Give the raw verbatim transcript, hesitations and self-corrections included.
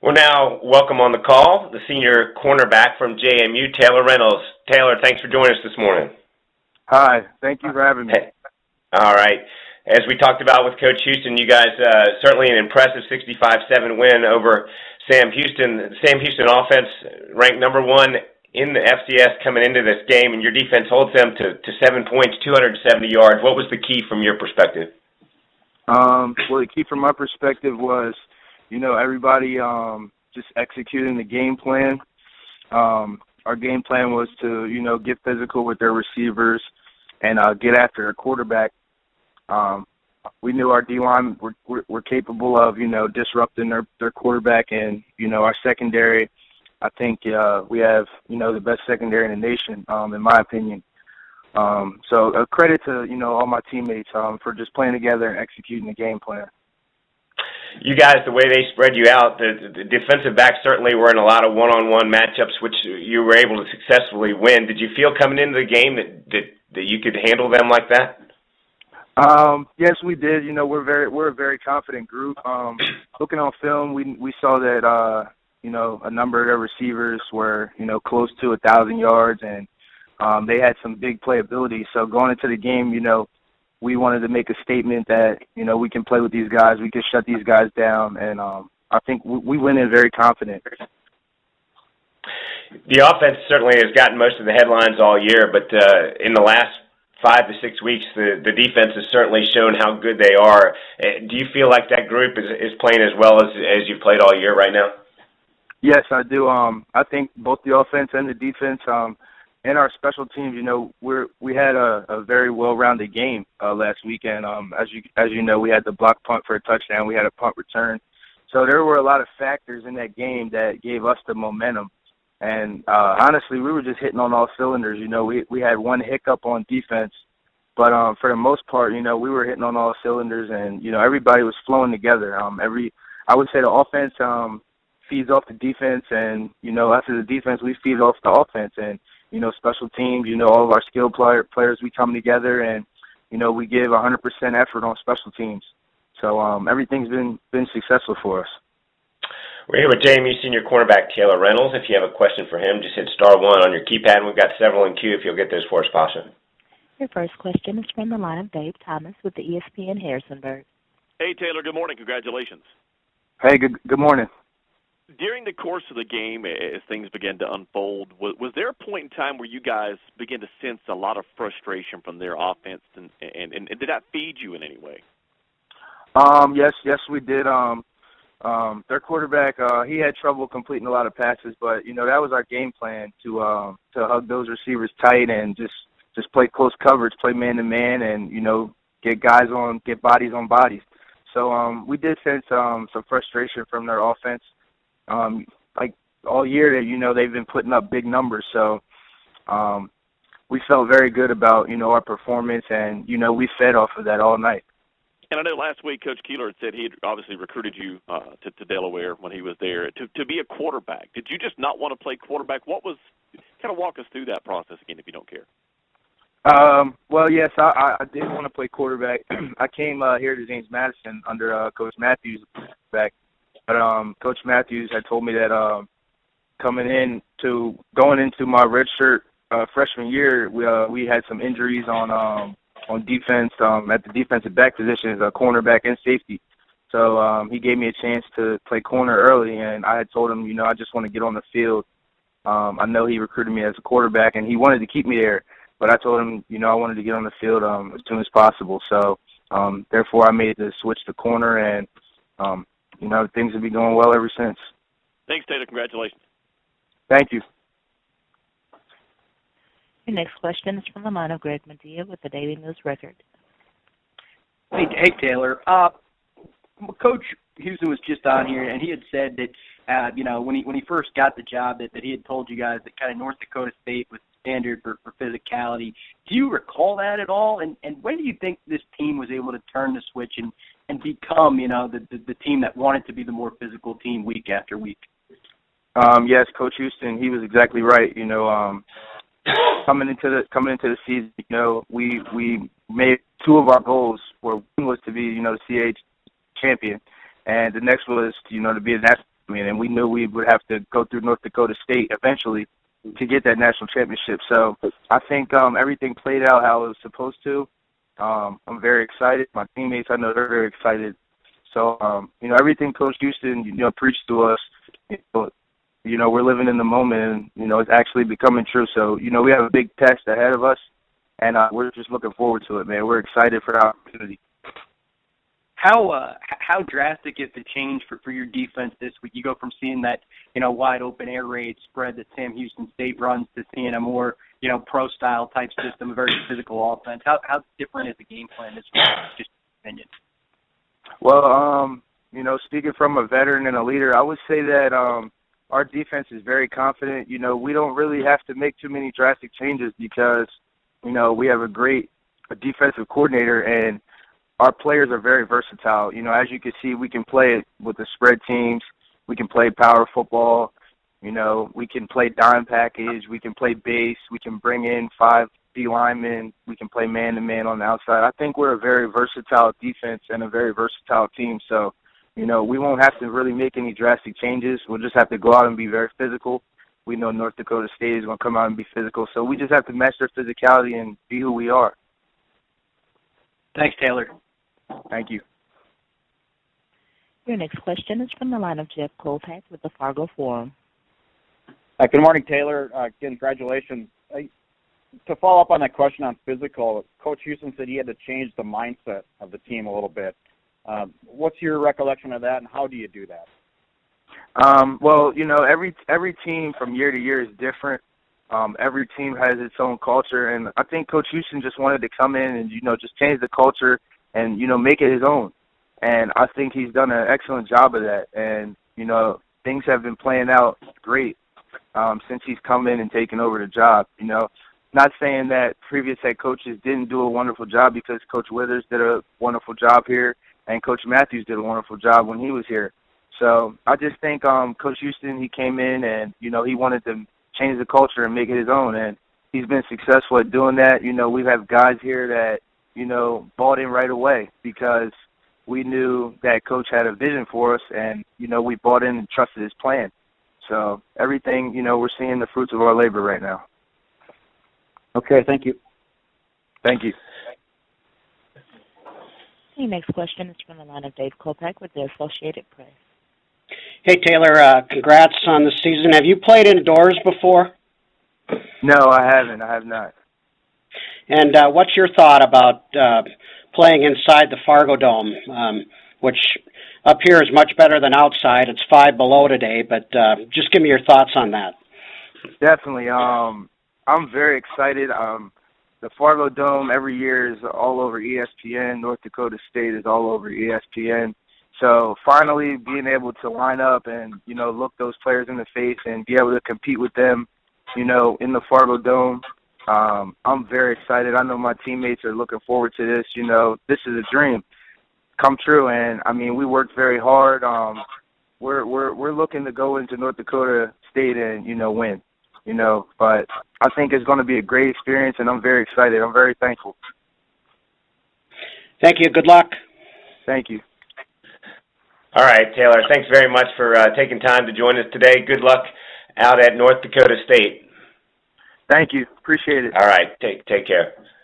Well, now, welcome on the call, the senior cornerback from J M U, Taylor Reynolds. Taylor, thanks for joining us this morning. Hi, thank you for having me. Hey. All right. As we talked about with Coach Houston, you guys uh, certainly an impressive sixty-five seven win over Sam Houston. The Sam Houston offense ranked number one in the F C S coming into this game, and your defense holds them to, to seven points, two hundred seventy yards. What was the key from your perspective? Um, well, the key from my perspective was, you know, everybody um, just executing the game plan. Um, our game plan was to, you know, get physical with their receivers and uh, get after their quarterback. Um, we knew our D-line were, were, were capable of, you know, disrupting their, their quarterback, and, you know, our secondary, I think uh, we have, you know, the best secondary in the nation, um, in my opinion. Um, so a credit to, you know, all my teammates um, for just playing together and executing the game plan. You guys, the way they spread you out, the, the defensive backs certainly were in a lot of one-on-one matchups, which you were able to successfully win. Did you feel coming into the game that, that, that you could handle them like that? Um, yes, we did. You know, we're very we're a very confident group. Um, looking on film, we we saw that uh, you know, a number of their receivers were, you know, close to a thousand yards, and um, they had some big playability. So going into the game, you know, we wanted to make a statement that, you know, we can play with these guys, we can shut these guys down, and um, I think we, we went in very confident. The offense certainly has gotten most of the headlines all year, but uh, in the last five to six weeks, the, the defense has certainly shown how good they are. Do you feel like that group is, is playing as well as, as you've played all year right now? Yes, I do. Um, I think both the offense and the defense um, and our special teams, you know, we're, we had a, a very well-rounded game uh, last weekend. Um, as you as you know, we had the block punt for a touchdown. We had a punt return. So there were a lot of factors in that game that gave us the momentum. And uh, honestly, we were just hitting on all cylinders. You know, we we had one hiccup on defense, but um, for the most part, you know, we were hitting on all cylinders, and you know, everybody was flowing together. Um, every I would say the offense um, feeds off the defense, and you know, after the defense, we feed off the offense, and you know, special teams. You know, all of our skilled player, players, we come together, and you know, we give one hundred percent effort on special teams. So um, everything's been been successful for us. We're here with J M U senior cornerback Taylor Reynolds. If you have a question for him, just hit star one on your keypad, and we've got several in queue if you'll get those for us, Pasha. Your first question is from the line of Dave Thomas with the E S P N Harrisonburg. Hey, Taylor, good morning. Congratulations. Hey, good good morning. During the course of the game, as things began to unfold, was, was there a point in time where you guys began to sense a lot of frustration from their offense, and, and, and did that feed you in any way? Um, yes, yes, we did. Um, um, their quarterback, uh, he had trouble completing a lot of passes, but you know that was our game plan to um, to hug those receivers tight and just just play close coverage, play man to man, and you know get guys on, get bodies on bodies. So um, we did sense um, some frustration from their offense. Um, like all year, you know, they've been putting up big numbers. So um, we felt very good about, you know, our performance, and, you know, we fed off of that all night. And I know last week Coach Keeler had said he had obviously recruited you uh, to, to Delaware when he was there to, to be a quarterback. Did you just not want to play quarterback? What was – kind of walk us through that process again if you don't care. Um, well, yes, I, I did want to play quarterback. I came uh, here to James Madison under uh, Coach Matthews back. But um, Coach Matthews had told me that um, coming in to going into my redshirt uh, freshman year, we uh, we had some injuries on um, on defense um, at the defensive back positions, uh, cornerback and safety. So um, he gave me a chance to play corner early, and I had told him, you know, I just want to get on the field. Um, I know he recruited me as a quarterback, and he wanted to keep me there. But I told him, you know, I wanted to get on the field um, as soon as possible. So um, therefore, I made the switch to corner, and um, you know, things have been going well ever since. Thanks, Taylor. Congratulations. Thank you. Your next question is from the line of Greg Medea with the Daily News Record. Hey, hey Taylor. Uh, Coach Houston was just on here, and he had said that, uh, you know, when he when he first got the job, that, that he had told you guys that kind of North Dakota State was standard for, for physicality. Do you recall that at all? And and when do you think this team was able to turn the switch and, and become, you know, the, the, the team that wanted to be the more physical team week after week? Um, yes, Coach Houston, he was exactly right. You know, um, coming into the coming into the season, you know, we we made two of our goals. Were one was to be, you know, the C H champion, and the next was, you know, to be a national I mean, and we knew we would have to go through North Dakota State eventually to get that national championship. So I think um, everything played out how it was supposed to. Um, I'm very excited. My teammates, I know they're very excited. So, um, you know, everything Coach Houston, you know, preached to us, you know, you know, we're living in the moment and, you know, it's actually becoming true. So, you know, we have a big test ahead of us, and uh, we're just looking forward to it, man. We're excited for the opportunity. How uh, how drastic is the change for, for your defense this week? You go from seeing that, you know, wide open air raid spread that Sam Houston State runs to seeing a more, you know, pro style type system, a very physical offense. How how different is the game plan this week? Just your opinion. Well, um, you know, speaking from a veteran and a leader, I would say that um, our defense is very confident. You know, we don't really have to make too many drastic changes because, you know, we have a great a defensive coordinator, and our players are very versatile. You know, as you can see, we can play with the spread teams. We can play power football. You know, we can play dime package. We can play base. We can bring in five D linemen. We can play man-to-man on the outside. I think we're a very versatile defense and a very versatile team. So, you know, we won't have to really make any drastic changes. We'll just have to go out and be very physical. We know North Dakota State is going to come out and be physical. So we just have to match their physicality and be who we are. Thanks, Taylor. Thank you. Your next question is from the line of Jeff Kolpak with the Fargo Forum. Uh, good morning, Taylor. Uh, congratulations. Uh, to follow up on that question on physical, Coach Houston said he had to change the mindset of the team a little bit. Um, what's your recollection of that, and how do you do that? Um, well, you know, every every team from year to year is different. Um, every team has its own culture, and I think Coach Houston just wanted to come in and, you know, just change the culture and, you know, make it his own. And I think he's done an excellent job of that. And, you know, things have been playing out great um, since he's come in and taken over the job. You know, not saying that previous head coaches didn't do a wonderful job, because Coach Withers did a wonderful job here and Coach Matthews did a wonderful job when he was here. So I just think um, Coach Houston, he came in and, you know, he wanted to change the culture and make it his own. And he's been successful at doing that. You know, we have guys here that, you know, bought in right away because we knew that Coach had a vision for us, and, you know, we bought in and trusted his plan. So everything, you know, we're seeing the fruits of our labor right now. Okay, thank you. Thank you. The next question is from the line of Dave Kolpak with the Associated Press. Hey, Taylor, uh, congrats on the season. Have you played indoors before? No, I haven't. I have not. And uh, what's your thought about uh, playing inside the Fargo Dome, um, which up here is much better than outside? It's five below today, but uh, just give me your thoughts on that. Definitely. Um, I'm very excited. Um, the Fargo Dome every year is all over E S P N. North Dakota State is all over E S P N. So finally being able to line up and, you know, look those players in the face and be able to compete with them, you know, in the Fargo Dome, um, I'm very excited. I know my teammates are looking forward to this. You know, this is a dream come true. And, I mean, we worked very hard. Um, we're, we're, we're looking to go into North Dakota State and, you know, win, you know. But I think it's going to be a great experience, and I'm very excited. I'm very thankful. Thank you. Good luck. Thank you. All right, Taylor, thanks very much for uh, taking time to join us today. Good luck out at North Dakota State. Thank you. Appreciate it. All right, take take care.